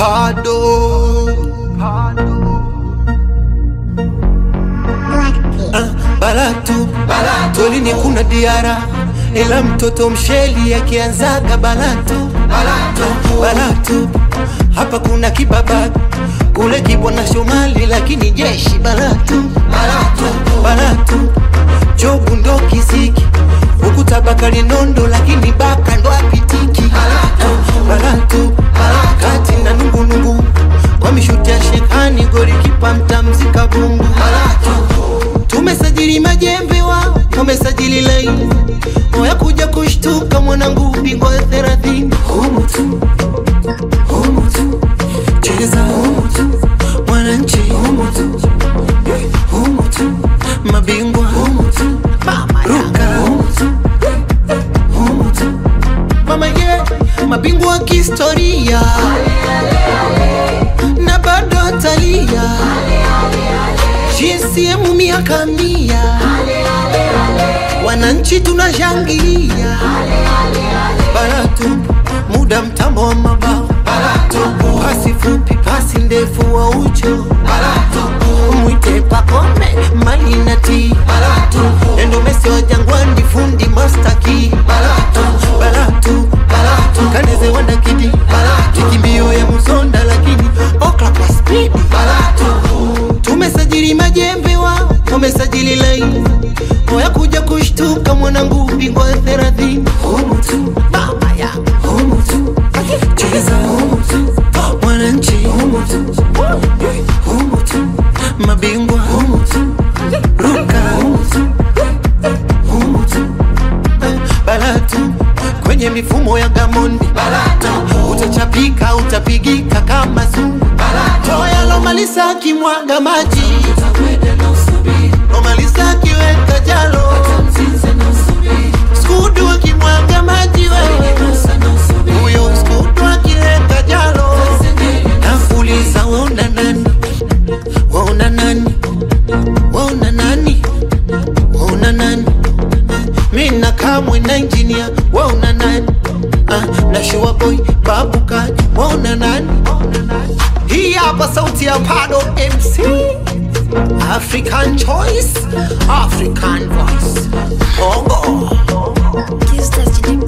Pado. Balatu, tolini kuna diara, ila mtoto msheli akianzaga balatu. Balatu, hapa kuna kibabaki, kule kibwana Shomali lakini jeshi balatu. Balatu, jobu ndo kisiki, huku Tabakari nondo lakini baka ndo apitiki. Balatu, kati na nungu, kwa mishuti ya shekani gori kipa mtamzika bungu. Tumesajili majembe wao, tumesajili laini, oya kuja kushtuka mwanangu bingwa 30. Humu tu, cheza humu tu, mwananchi humu tu, mabingwa humu tu, ruka humu tu, mama yeah, mabingwa kihistoria na bado talia. GSM miaka 100, wananchi tunashangilia. Balatu, muda mtambo wa mabao. Pasi fupi, pasi ndefu wa ucho. Mwite Pakome, Mali na T. Endo Messi wa Jangwani, fundi master key. Balatu, kaneze wanda kidi. Kikimbio ya Musonda lakini okla kwa speed. Tumesajili majembe wao, tumesajili laini, oya kuja kushtuka mwanangu bingwa 30. Humu tu, mama ya humu tu, cheza humu tu, mwananchi humu tu, mabingwa humu tu, ruka humu tu. Balatu, kwenye mifumo ya Gamondi. Utachapika, utapigika kama zungu. Toya Lomalisa kimwaga maji, Lomalisa kiweka jalo, Skudu kimwaga maji wewe, uyo Skudu kiweka jalo. Nafuliza waona nani, waona nani, waona nani, waona nani. Mina kamwe na engineer, waona nani. Na Shua Boy, Babu Kaji, waona nani. Hii hapa sauti ya Pado MC, African choice, African voice. Bongo.